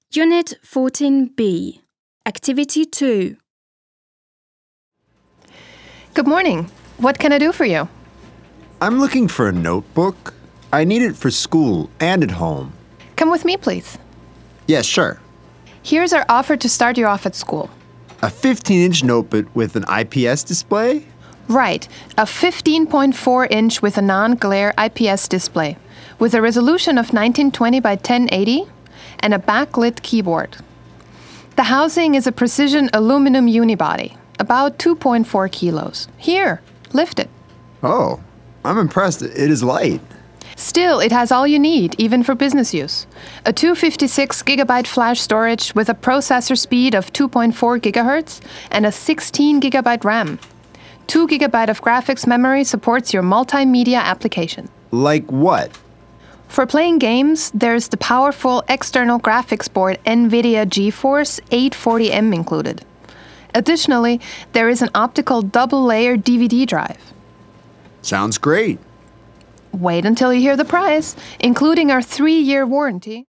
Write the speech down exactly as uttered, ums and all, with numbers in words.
Unit fourteen B, Activity two. Good morning. What can I do for you? I'm looking for a notebook. I need it for school and at home. Come with me, please. Yeah, sure. Here's our offer to start you off at school. A fifteen-inch notebook with an I P S display? Right, a fifteen point four inch with a non-glare I P S display, with a resolution of nineteen twenty by ten eighty and a backlit keyboard. The housing is a precision aluminum unibody, about two point four kilos. Here, lift it. Oh, I'm impressed. It is light. Still, it has all you need, even for business use. A two hundred fifty-six gigabyte flash storage with a processor speed of two point four gigahertz and a sixteen gigabyte RAM. two gigabyte of graphics memory supports your multimedia application. Like what? For playing games, there's the powerful external graphics board NVIDIA GeForce eight forty M included. Additionally, there is an optical double-layer D V D drive. Sounds great. Wait until you hear the price, including our three-year warranty.